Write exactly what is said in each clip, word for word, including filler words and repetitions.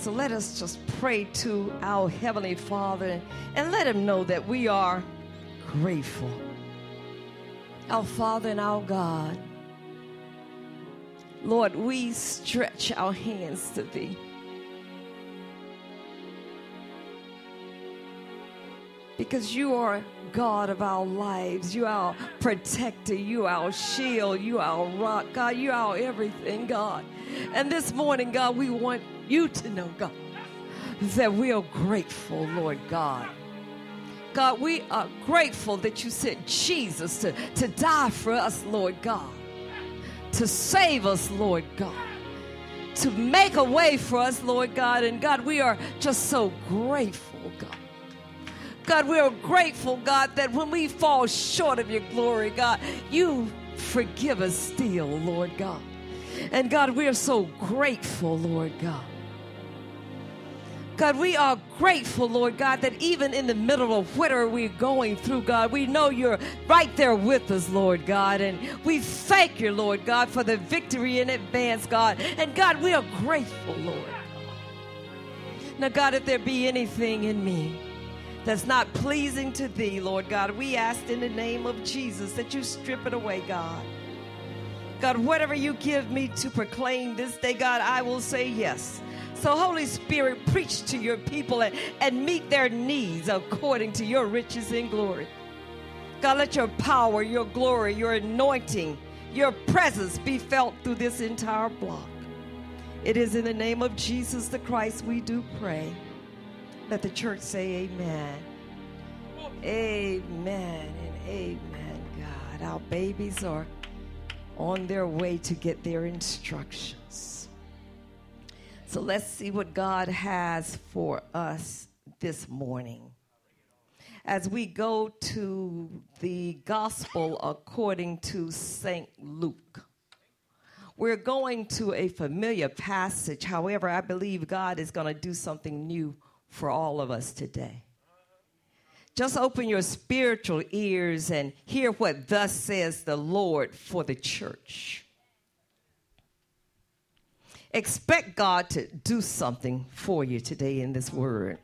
So let us just pray to our Heavenly Father and let him know that we are grateful. Our Father and our God, Lord, we stretch our hands to thee. Because you are God of our lives. You are our protector. You are our shield. You are our rock. God, you are our everything, God. And this morning, God, we want you to know, God, that we are grateful, Lord God. God, we are grateful that you sent Jesus to, to die for us, Lord God. To save us, Lord God. To make a way for us, Lord God. And God, we are just so grateful, God. God, we are grateful, God, that when we fall short of your glory, God, you forgive us still, Lord God. And God, we are so grateful, Lord God. God, we are grateful, Lord God, that even in the middle of whatever we're going through, God, we know you're right there with us, Lord God. And we thank you, Lord God, for the victory in advance, God. And God, we are grateful, Lord. Now, God, if there be anything in me that's not pleasing to thee, Lord God, we ask in the name of Jesus that you strip it away, God. God, whatever you give me to proclaim this day, God, I will say yes. So, Holy Spirit, preach to your people and, and meet their needs according to your riches and glory. God, let your power, your glory, your anointing, your presence be felt through this entire block. It is in the name of Jesus the Christ we do pray. Let the church say amen. Amen and amen, God. Our babies are on their way to get their instructions. So let's see what God has for us this morning. As we go to the gospel according to Saint Luke. We're going to a familiar passage. However, I believe God is going to do something new for all of us today. Just open your spiritual ears and hear what thus says the Lord for the church. Expect God to do something for you today in this word.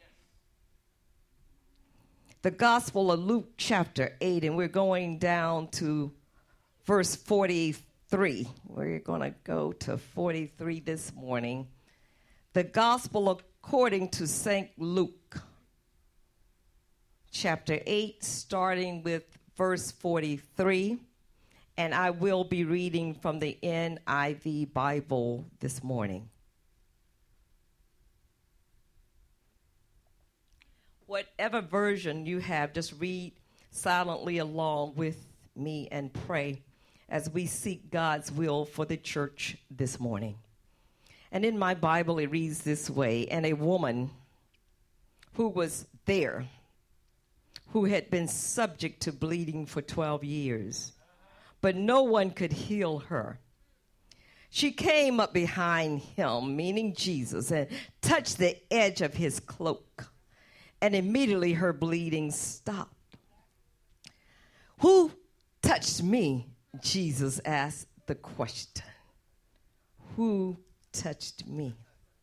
The Gospel of Luke chapter eight, and we're going down to verse forty-three. We're going to go to forty-three this morning. The Gospel according to Saint Luke chapter eight, starting with verse forty-three. And I will be reading from the N I V Bible this morning. Whatever version you have, just read silently along with me and pray as we seek God's will for the church this morning. And in my Bible, it reads this way: and a woman who was there, who had been subject to bleeding for twelve years, but no one could heal her. She came up behind him, meaning Jesus, and touched the edge of his cloak. And immediately her bleeding stopped. Who touched me? Jesus asked the question. Who touched me?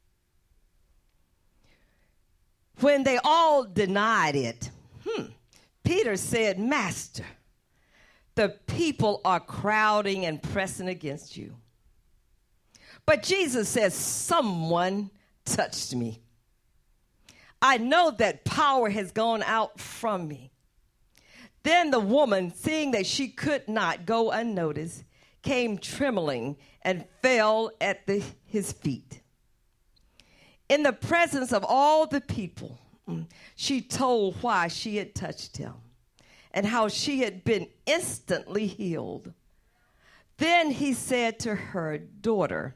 When they all denied it, hmm, Peter said, Master, the people are crowding and pressing against you. But Jesus says, someone touched me. I know that power has gone out from me. Then the woman, seeing that she could not go unnoticed, came trembling and fell at the, his feet. In the presence of all the people, she told why she had touched him and how she had been instantly healed. Then he said to her, daughter,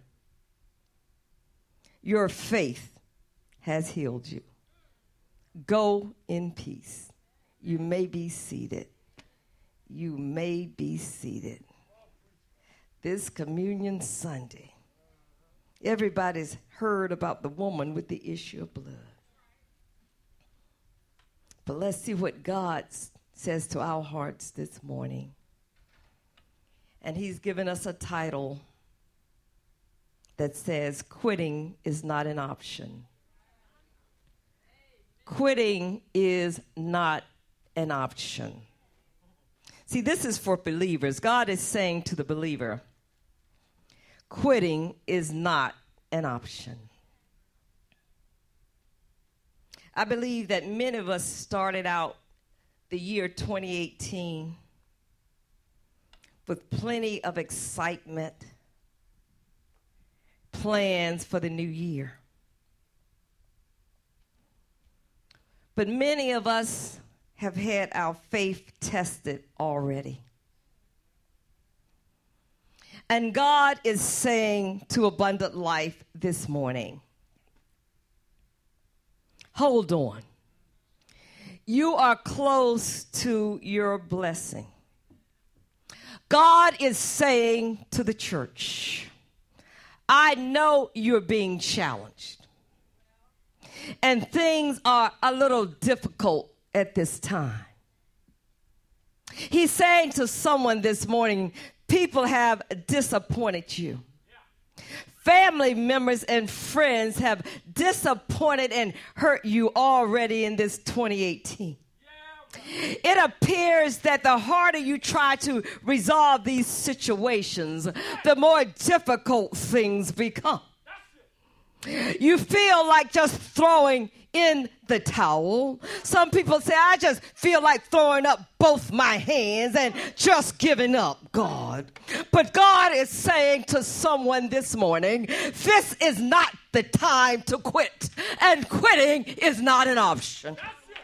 your faith has healed you. Go in peace. You may be seated. You may be seated. This Communion Sunday, everybody's heard about the woman with the issue of blood. But let's see what God says to our hearts this morning. And he's given us a title, that says quitting is not an option. Quitting is not an option. See, this is for believers. God is saying to the believer, quitting is not an option. I believe that many of us started out the year twenty eighteen with plenty of excitement, plans for the new year. But many of us have had our faith tested already. And God is saying to Abundant Life this morning, hold on. You are close to your blessing. God is saying to the church, I know you're being challenged. And things are a little difficult at this time. He's saying to someone this morning, people have disappointed you. Family members and friends have disappointed and hurt you already in this twenty eighteen. It appears that the harder you try to resolve these situations, the more difficult things become. You feel like just throwing in the towel. Some people say, I just feel like throwing up both my hands and just giving up, God. But God is saying to someone this morning, this is not the time to quit, and quitting is not an option.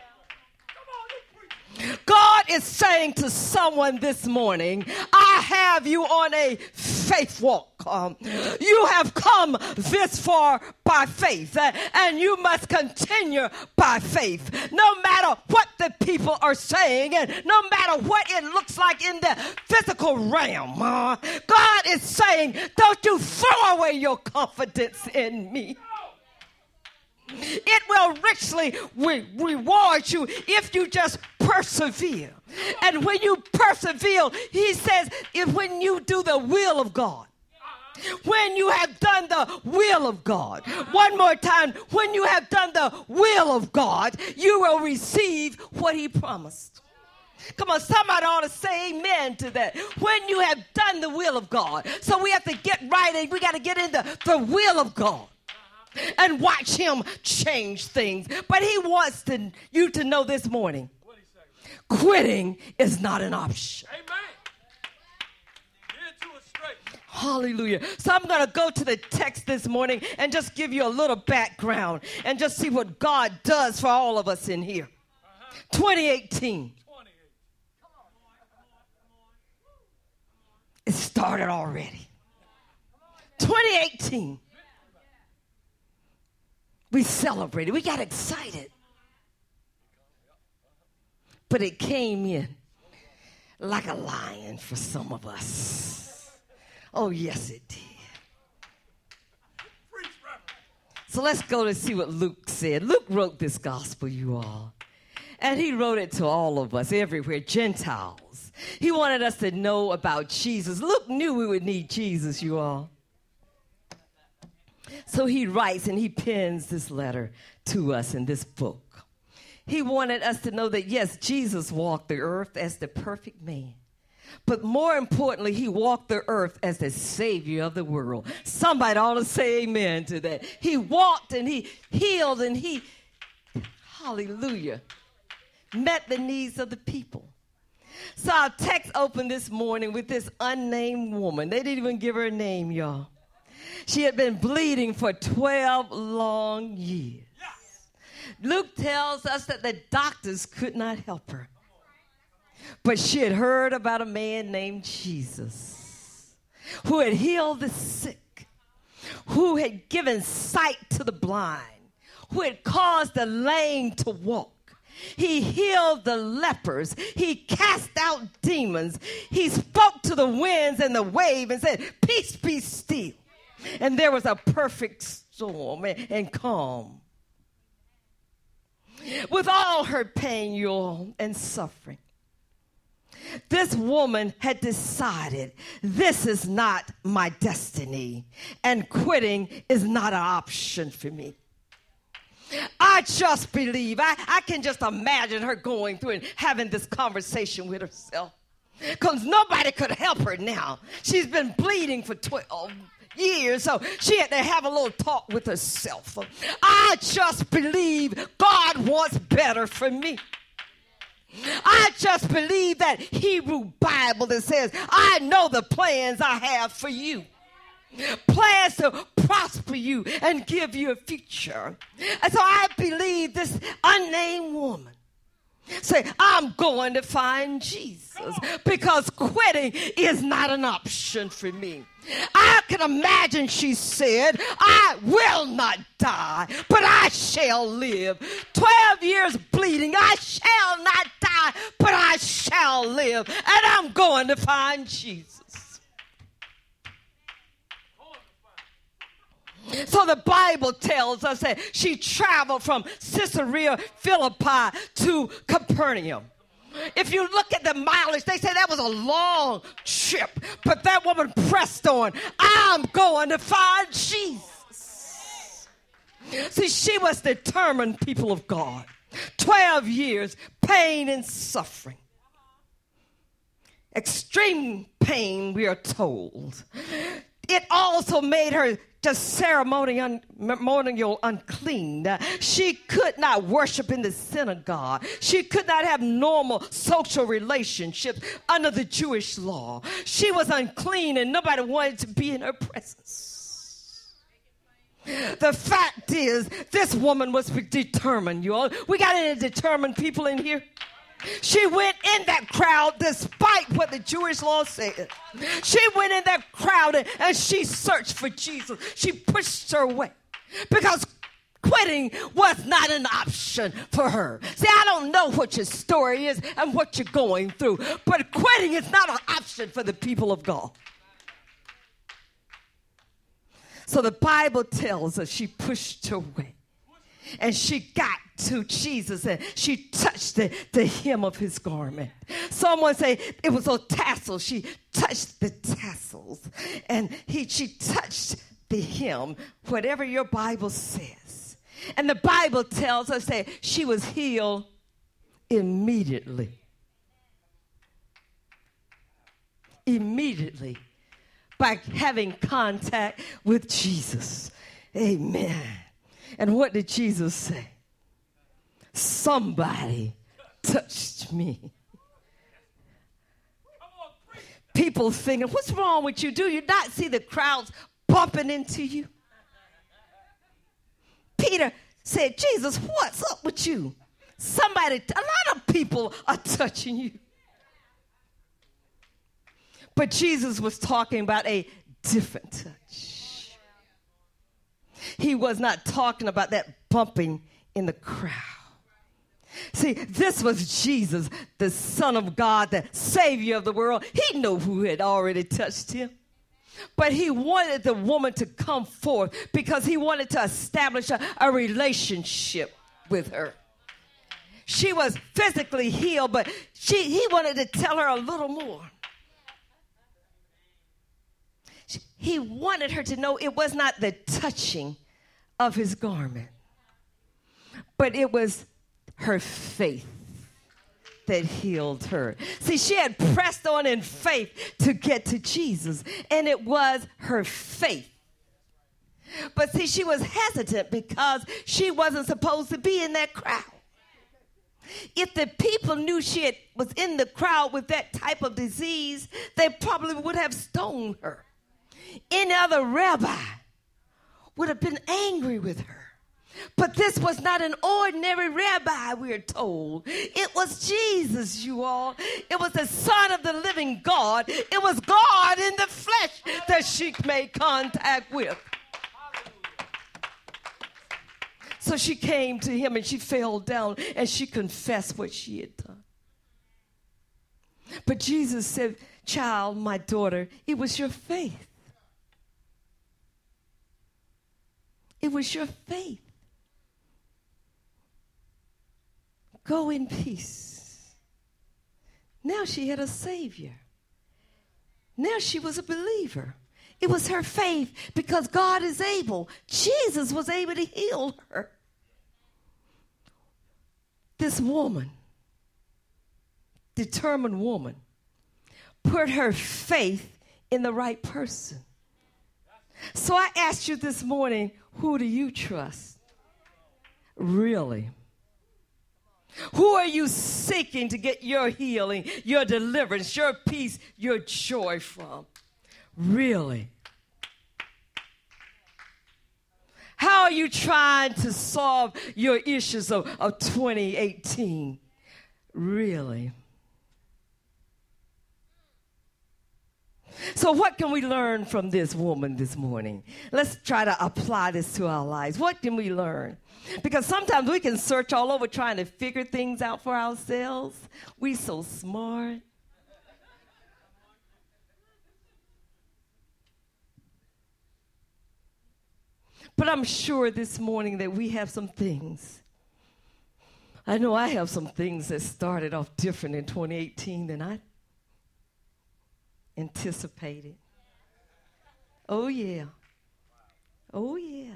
God is saying to someone this morning, I have you on a faith walk. Um, you have come this far by faith, uh, and you must continue by faith. No matter what the people are saying, and no matter what it looks like in the physical realm, uh, God is saying, don't you throw away your confidence in me. It will richly re- reward you if you just persevere. And when you persevere, he says, if when you do the will of God, when you have done the will of God, one more time, when you have done the will of God, you will receive what he promised. Come on, somebody ought to say amen to that. When you have done the will of God. So we have to get right, and we got to get into the will of God and watch him change things. But he wants to, you to know this morning, quitting is not an option. Amen. Get it to us straight. Hallelujah. So I'm going to go to the text this morning and just give you a little background and just see what God does for all of us in here. Uh-huh. twenty eighteen. It started already. twenty eighteen. We celebrated. We got excited. But it came in like a lion for some of us. Oh, yes, it did. So let's go to see what Luke said. Luke wrote this gospel, you all. And he wrote it to all of us everywhere, Gentiles. He wanted us to know about Jesus. Luke knew we would need Jesus, you all. So he writes and he pens this letter to us in this book. He wanted us to know that, yes, Jesus walked the earth as the perfect man. But more importantly, he walked the earth as the Savior of the world. Somebody ought to say amen to that. He walked and he healed and he, hallelujah, met the needs of the people. So our text opened this morning with this unnamed woman. They didn't even give her a name, y'all. She had been bleeding for twelve long years. Luke tells us that the doctors could not help her. But she had heard about a man named Jesus who had healed the sick, who had given sight to the blind, who had caused the lame to walk. He healed the lepers. He cast out demons. He spoke to the winds and the wave and said, peace be still. And there was a perfect storm and calm. With all her pain, y'all, and suffering, This woman had decided this is not my destiny, and quitting is not an option for me. I just believe, I, I can just imagine her going through and having this conversation with herself, because nobody could help her now. She's been bleeding for twelve years, so she had to have a little talk with herself. I just believe God wants better for me. I just believe that Hebrew Bible that says, I know the plans I have for you. Plans to prosper you and give you a future. And so I believe this unnamed woman say, I'm going to find Jesus, because quitting is not an option for me. I can imagine she said, I will not die, but I shall live. Twelve years bleeding, I shall not die, but I shall live. And I'm going to find Jesus. So the Bible tells us that she traveled from Caesarea Philippi to Capernaum. If you look at the mileage, they say that was a long trip. But that woman pressed on. I'm going to find Jesus. See, she was determined, people of God. Twelve years, pain and suffering. Extreme pain, we are told. It also made her just ceremonial, ceremonial unclean. She could not worship in the synagogue. She could not have normal social relationships under the Jewish law. She was unclean and nobody wanted to be in her presence. The fact is, this woman was determined, you all. We got any determined people in here? She went in that crowd despite what the Jewish law said. She went in that crowd and, and she searched for Jesus. She pushed her way because quitting was not an option for her. See, I don't know what your story is and what you're going through, but quitting is not an option for the people of God. So the Bible tells us she pushed her way. And she got to Jesus and she touched the, the hem of his garment. Someone say it was a tassel. She touched the tassels and he she touched the hem, whatever your Bible says. And the Bible tells us that she was healed immediately. Immediately by having contact with Jesus. Amen. And what did Jesus say? Somebody touched me. People thinking, what's wrong with you? Do you not see the crowds bumping into you? Peter said, Jesus, what's up with you? Somebody, a lot of people are touching you. But Jesus was talking about a different touch. He was not talking about that bumping in the crowd. See, this was Jesus, the Son of God, the Savior of the world. He knew who had already touched him. But he wanted the woman to come forth because he wanted to establish a, a relationship with her. She was physically healed, but she, he wanted to tell her a little more. He wanted her to know it was not the touching of his garment, but it was her faith that healed her. See, she had pressed on in faith to get to Jesus, and it was her faith. But see, she was hesitant because she wasn't supposed to be in that crowd. If the people knew she had, was in the crowd with that type of disease, they probably would have stoned her. Any other rabbi would have been angry with her. But this was not an ordinary rabbi, we're told. It was Jesus, you all. It was the Son of the living God. It was God in the flesh that she made contact with. So she came to him and she fell down and she confessed what she had done. But Jesus said, child, my daughter, it was your faith. It was your faith. Go in peace. Now she had a Savior. Now she was a believer. It was her faith because God is able. Jesus was able to heal her. This woman, determined woman, put her faith in the right person. So I asked you this morning, who do you trust? Really? Who are you seeking to get your healing, your deliverance, your peace, your joy from? Really? How are you trying to solve your issues of, of twenty eighteen? Really? So what can we learn from this woman this morning? Let's try to apply this to our lives. What can we learn? Because sometimes we can search all over trying to figure things out for ourselves. We so smart. But I'm sure this morning that we have some things. I know I have some things that started off different in twenty eighteen than I anticipated. Oh, yeah. Oh, yeah.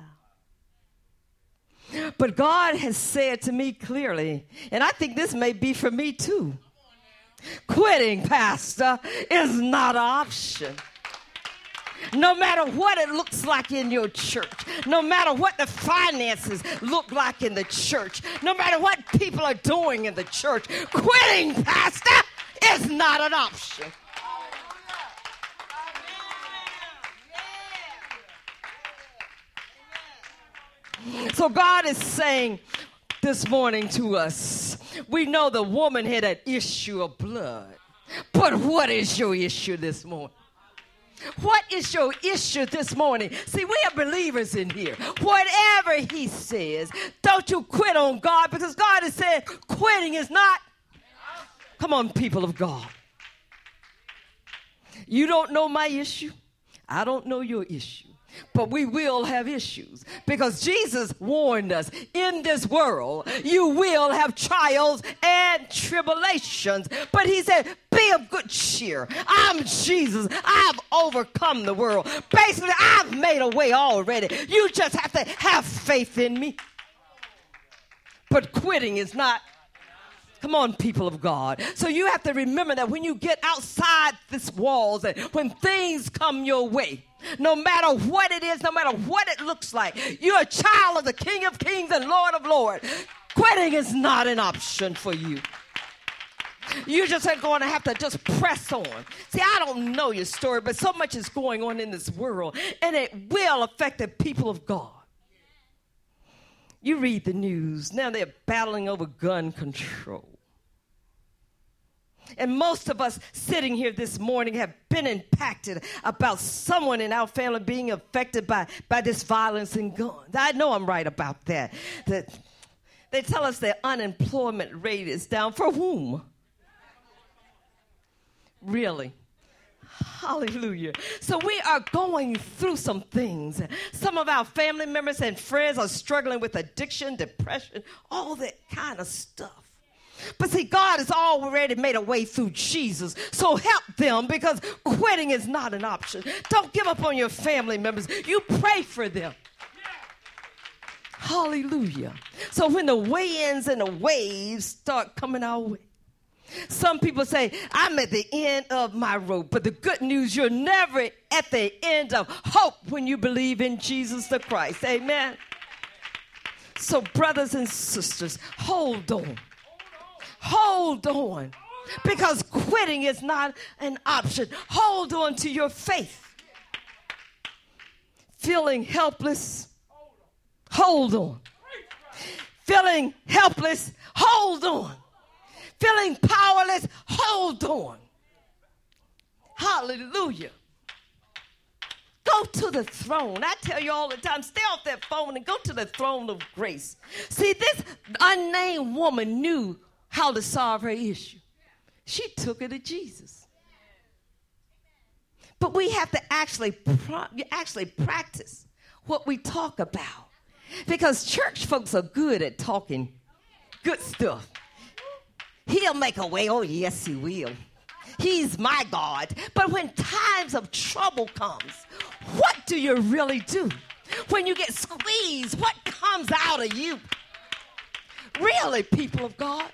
But God has said to me clearly, and I think this may be for me too, quitting, Pastor, is not an option. No matter what it looks like in your church, no matter what the finances look like in the church, no matter what people are doing in the church, quitting, Pastor, is not an option. So God is saying this morning to us, we know the woman had an issue of blood, but what is your issue this morning? What is your issue this morning? See, we are believers in here. Whatever he says, don't you quit on God, because God has said quitting is not. Come on, people of God. You don't know my issue. I don't know your issue. But we will have issues because Jesus warned us, in this world you will have trials and tribulations. But he said, be of good cheer. I'm Jesus. I've overcome the world. Basically, I've made a way already. You just have to have faith in me. But quitting is not. Come on, people of God. So you have to remember that when you get outside these walls and when things come your way, no matter what it is, no matter what it looks like, you're a child of the King of Kings and Lord of Lords. Quitting is not an option for you. You just are going to have to just press on. See, I don't know your story, but so much is going on in this world, and it will affect the people of God. You read the news. Now they're battling over gun control. And most of us sitting here this morning have been impacted about someone in our family being affected by, by this violence and guns. I know I'm right about that. That they tell us the unemployment rate is down. For whom? Really? Hallelujah. So we are going through some things. Some of our family members and friends are struggling with addiction, depression, all that kind of stuff. But see, God has already made a way through Jesus. So help them, because quitting is not an option. Don't give up on your family members. You pray for them. Hallelujah. So when the weigh-ins and the waves start coming our way, some people say, I'm at the end of my rope. But the good news, you're never at the end of hope when you believe in Jesus the Christ. Amen. So brothers and sisters, hold on. Hold on. Because quitting is not an option. Hold on to your faith. Feeling helpless, hold on. Feeling helpless, hold on. Feeling powerless, hold on. Hallelujah. Go to the throne. I tell you all the time, stay off that phone and go to the throne of grace. See, this unnamed woman knew how to solve her issue. She took it to Jesus. But we have to actually, actually practice what we talk about. Because church folks are good at talking good stuff. He'll make a way. Oh, yes, he will. He's my God. But when times of trouble comes, what do you really do? When you get squeezed, what comes out of you? Really, people of God?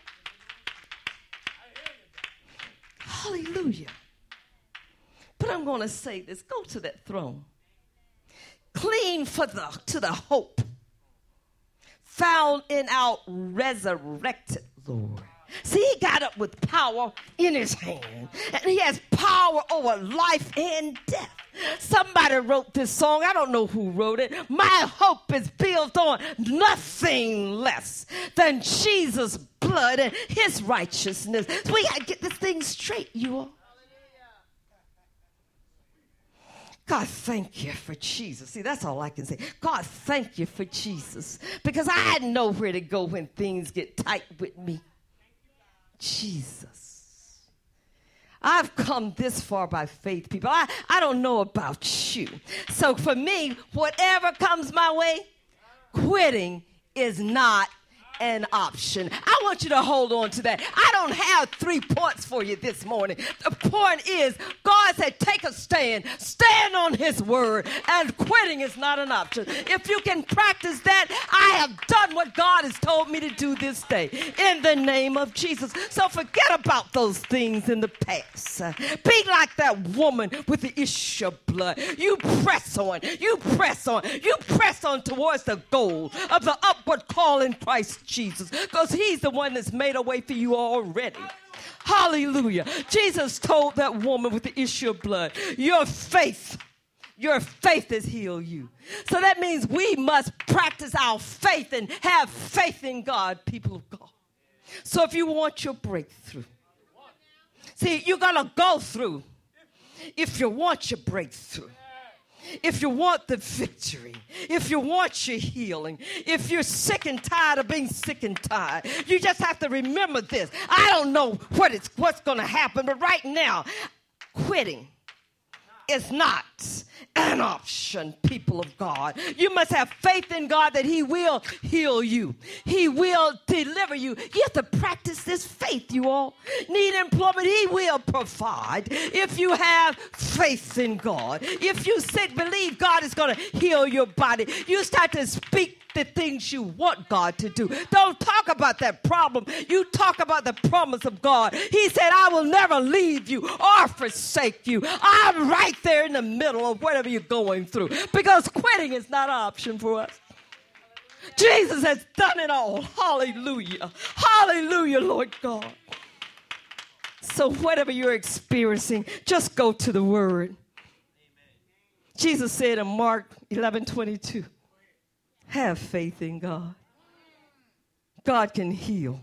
Hallelujah. But I'm going to say this. Go to that throne. Cling for the, to the hope found in our resurrected Lord. See, he got up with power in his hand, and he has power over life and death. Somebody wrote this song. I don't know who wrote it. My hope is built on nothing less than Jesus' blood and his righteousness. So we got to get this thing straight, you all. God, thank you for Jesus. See, that's all I can say. God, thank you for Jesus. Because I know where to go when things get tight with me. Jesus. I've come this far by faith, people. I, I don't know about you. So for me, whatever comes my way, quitting is not an option. I want you to hold on to that. I don't have three points for you this morning. The point is, God said, take a stand. Stand on his word. And quitting is not an option. If you can practice that, I have done what God has told me to do this day. In the name of Jesus. So forget about those things in the past. Be like that woman with the issue of blood. You press on. You press on. You press on towards the goal of the upward call in Christ Jesus, because he's the one that's made a way for you already. Hallelujah. Jesus told that woman with the issue of blood, your faith, your faith has healed you. So that means we must practice our faith and have faith in God, people of God. So if you want your breakthrough, see, you're going to go through if you want your breakthrough. If you want the victory, if you want your healing, if you're sick and tired of being sick and tired, you just have to remember this. I don't know what it's, what's going to happen, but right now, quitting is not an option, people of God. You must have faith in God that he will heal you. He will deliver you. You have to practice this faith, you all. Need employment, he will provide. If you have faith in God, if you sick, believe God is going to heal your body. You start to speak the things you want God to do. Don't talk about that problem. You talk about the promise of God. He said, I will never leave you or forsake you. I'm right there in the middle of whatever you're going through, because quitting is not an option for us. Jesus has done it all. Hallelujah. Hallelujah, Lord God. So whatever you're experiencing, just go to the word. Jesus said in Mark eleven twenty-two, have faith in God. God can heal.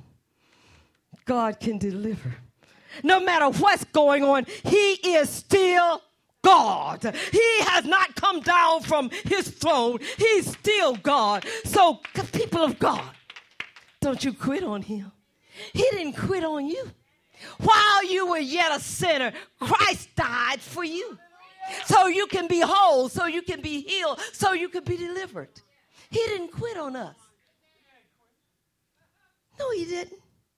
God can deliver. No matter what's going on, he is still God. He has not come down from his throne. He's still God. So, people of God, don't you quit on him. He didn't quit on you. While you were yet a sinner, Christ died for you. So you can be whole, so you can be healed, so you can be delivered. He didn't quit on us. No, he didn't.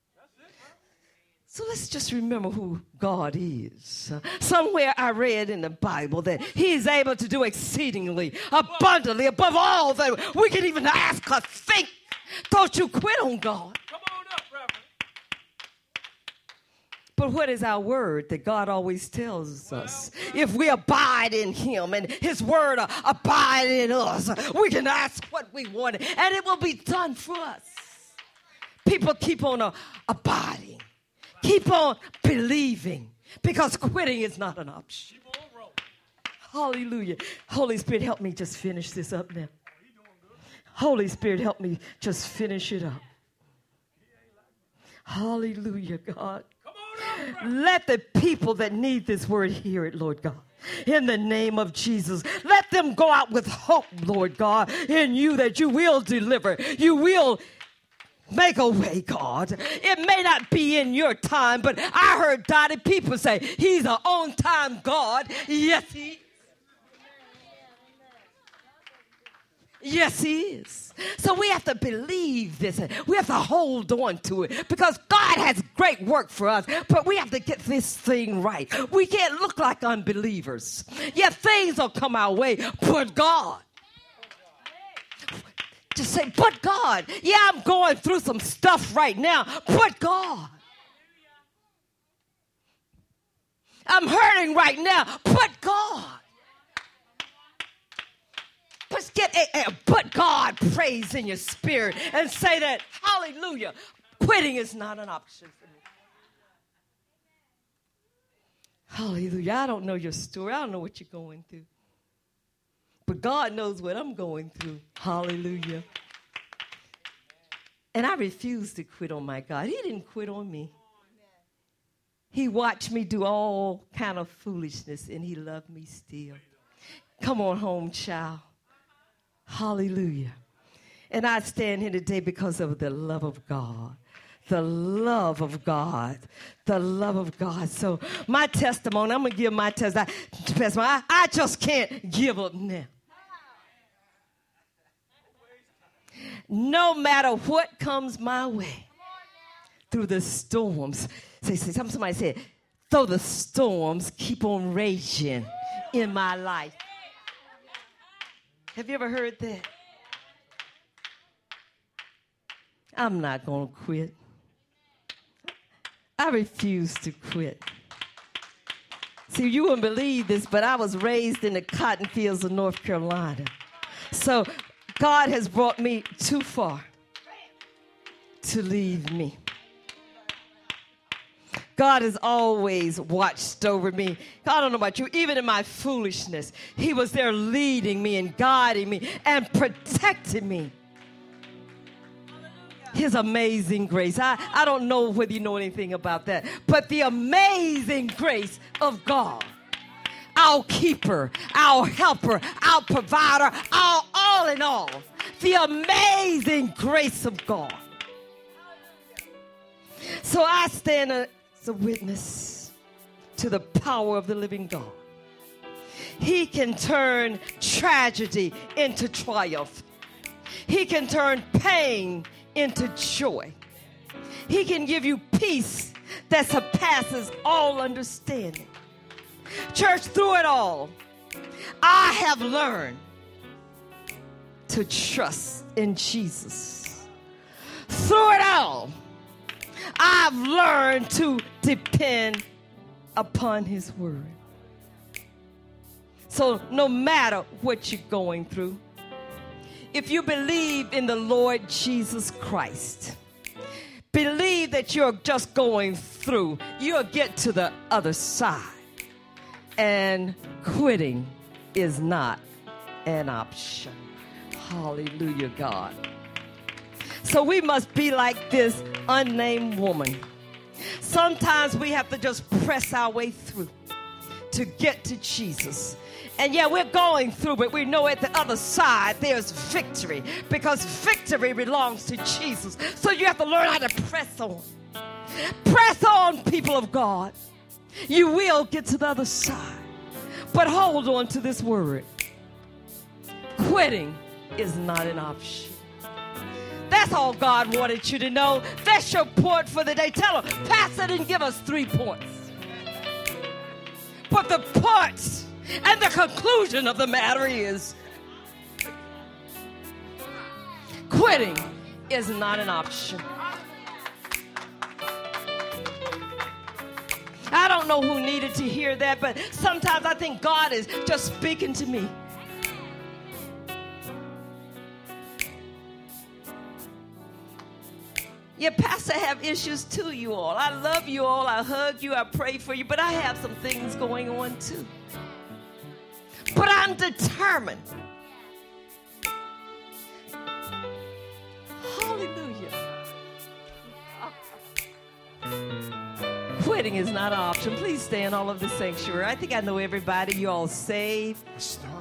So let's just remember who God is. Uh, somewhere I read in the Bible that he's able to do exceedingly, abundantly, above all that we can even ask or think. Don't you quit on God. Come on up, Reverend. But what is our word that God always tells us? If we abide in him and his word uh, abide in us, we can ask what we want and it will be done for us. People keep on uh, abiding. Keep on believing, because quitting is not an option. Hallelujah. Holy Spirit, help me just finish this up now. Holy Spirit, help me just finish it up. Hallelujah, God. Let the people that need this word hear it, Lord God. In the name of Jesus, let them go out with hope, Lord God, in you, that you will deliver. You will make a way, God. It may not be in your time, but I heard Dottie people say, he's an on-time God. Yes, he is. Yes, he is. So we have to believe this. We have to hold on to it because God has great work for us, but we have to get this thing right. We can't look like unbelievers. Yeah, things will come our way, but God. Just say, but God. Yeah, I'm going through some stuff right now, but God. I'm hurting right now, but God. Let's get a, a but God praise in your spirit and say that, hallelujah, quitting is not an option for me. Hallelujah. I don't know your story. I don't know what you're going through. But God knows what I'm going through. Hallelujah. And I refuse to quit on my God. He didn't quit on me. He watched me do all kind of foolishness, and he loved me still. Come on home, child. Hallelujah. And I stand here today because of the love of God. The love of God. The love of God. So my testimony, I'm going to give my testimony. I, I just can't give up now. No matter what comes my way, through the storms. Say, say, somebody said, though the storms keep on raging in my life. Have you ever heard that? I'm not going to quit. I refuse to quit. See, you wouldn't believe this, but I was raised in the cotton fields of North Carolina. So God has brought me too far to leave me. God has always watched over me. I don't know about you, even in my foolishness, he was there leading me and guiding me and protecting me. His amazing grace. I, I don't know whether you know anything about that, but the amazing grace of God, our keeper, our helper, our provider, our all in all, the amazing grace of God. So I stand a a witness to the power of the living God. He can turn tragedy into triumph. He can turn pain into joy. He can give you peace that surpasses all understanding. Church, through it all, I have learned to trust in Jesus. Through it all, I've learned to depend upon his word. So no matter what you're going through, if you believe in the Lord Jesus Christ, believe that you're just going through, you'll get to the other side. And quitting is not an option. Hallelujah, God. So we must be like this unnamed woman. Sometimes we have to just press our way through to get to Jesus. And yeah, we're going through, but we know at the other side there's victory, because victory belongs to Jesus. So you have to learn how to press on. Press on, people of God. You will get to the other side. But hold on to this word. Quitting is not an option. That's all God wanted you to know. That's your point for the day. Tell them, Pastor didn't give us three points. But the points and the conclusion of the matter is, quitting is not an option. I don't know who needed to hear that, but sometimes I think God is just speaking to me. Yeah, Pastor, I have issues too, you all. I love you all. I hug you. I pray for you. But I have some things going on too. But I'm determined. Hallelujah. Quitting is not an option. Please stand all over the sanctuary. I think I know everybody. You all saved.